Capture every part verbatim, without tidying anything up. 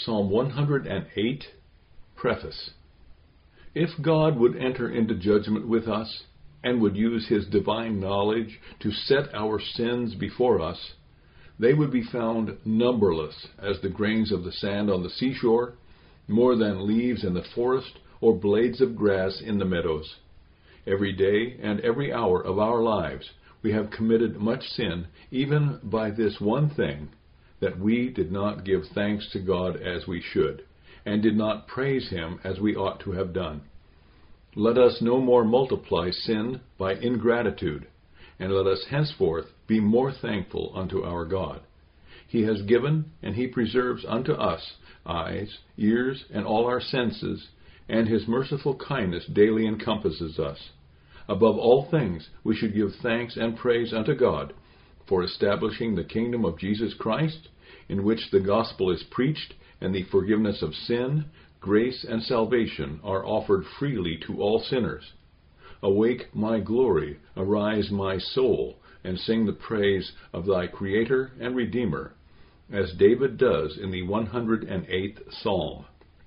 Psalm one hundred eight, Preface. If God would enter into judgment with us, and would use his divine knowledge to set our sins before us, they would be found numberless as the grains of the sand on the seashore, more than leaves in the forest or blades of grass in the meadows. Every day and every hour of our lives we have committed much sin, even by this one thing, that we did not give thanks to God as we should, and did not praise him as we ought to have done. Let us no more multiply sin by ingratitude, and let us henceforth be more thankful unto our God. He has given, and he preserves unto us eyes, ears, and all our senses, and his merciful kindness daily encompasses us. Above all things we should give thanks and praise unto God for establishing the kingdom of Jesus Christ, in which the gospel is preached, and the forgiveness of sin, grace, and salvation are offered freely to all sinners. Awake, my glory, arise, my soul, and sing the praise of thy Creator and Redeemer, as David does in the one hundred eighth Psalm.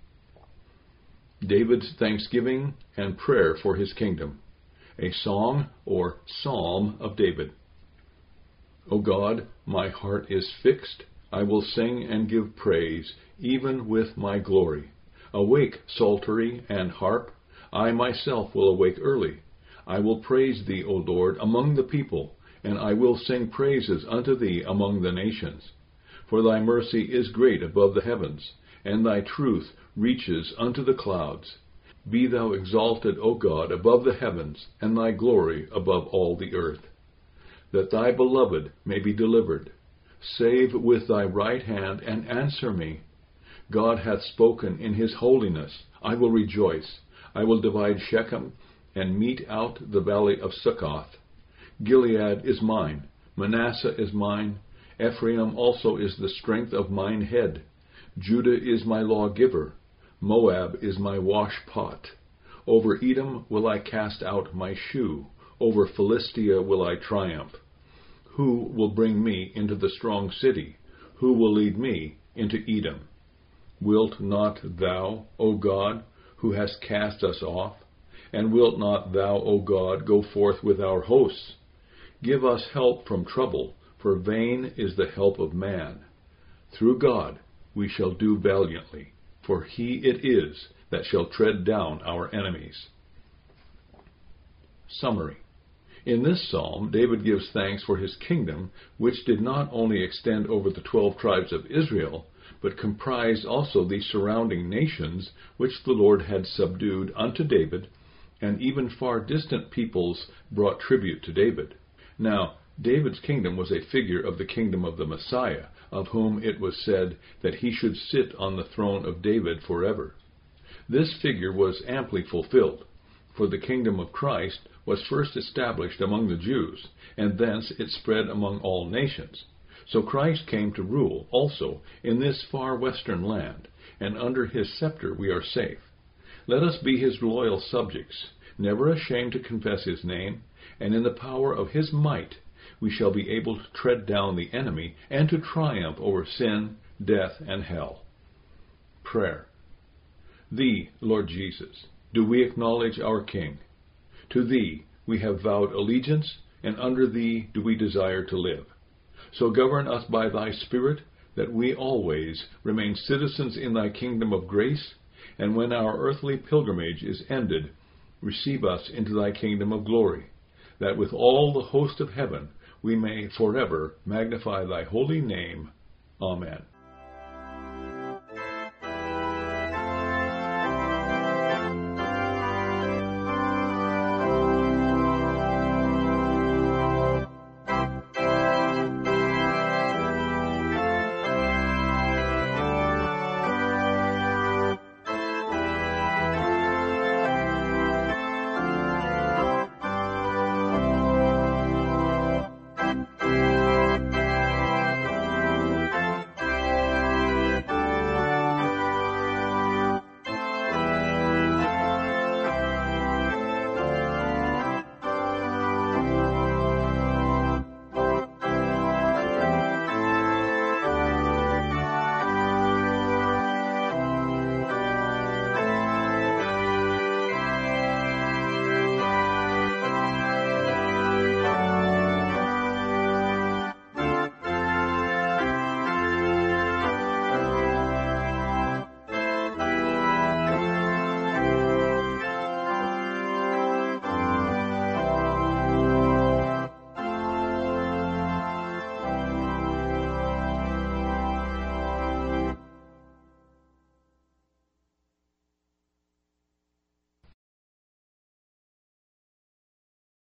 David's thanksgiving and prayer for his kingdom. A song or psalm of David. O God, my heart is fixed. I will sing and give praise, even with my glory. Awake, psaltery and harp. I myself will awake early. I will praise thee, O Lord, among the people, and I will sing praises unto thee among the nations. For thy mercy is great above the heavens, and thy truth reaches unto the clouds. Be thou exalted, O God, above the heavens, and thy glory above all the earth. That thy beloved may be delivered. Save with thy right hand, and answer me. God hath spoken in his holiness. I will rejoice. I will divide Shechem, and mete out the valley of Succoth. Gilead is mine. Manasseh is mine. Ephraim also is the strength of mine head. Judah is my lawgiver. Moab is my washpot. Over Edom will I cast out my shoe. Over Philistia will I triumph. Who will bring me into the strong city? Who will lead me into Edom? Wilt not thou, O God, who hast cast us off? And wilt not thou, O God, go forth with our hosts? Give us help from trouble, for vain is the help of man. Through God we shall do valiantly, for he it is that shall tread down our enemies. Summary. In this psalm, David gives thanks for his kingdom, which did not only extend over the twelve tribes of Israel, but comprised also the surrounding nations which the Lord had subdued unto David, and even far distant peoples brought tribute to David. Now, David's kingdom was a figure of the kingdom of the Messiah, of whom it was said that he should sit on the throne of David forever. This figure was amply fulfilled, for the kingdom of Christ was first established among the Jews, and thence it spread among all nations. So Christ came to rule also in this far western land, and under his scepter we are safe. Let us be his loyal subjects, never ashamed to confess his name, and in the power of his might we shall be able to tread down the enemy and to triumph over sin, death, and hell. Prayer. Thee, Lord Jesus, do we acknowledge our King. To thee we have vowed allegiance, and under thee do we desire to live. So govern us by thy Spirit, that we always remain citizens in thy kingdom of grace, and when our earthly pilgrimage is ended, receive us into thy kingdom of glory, that with all the host of heaven we may forever magnify thy holy name. Amen.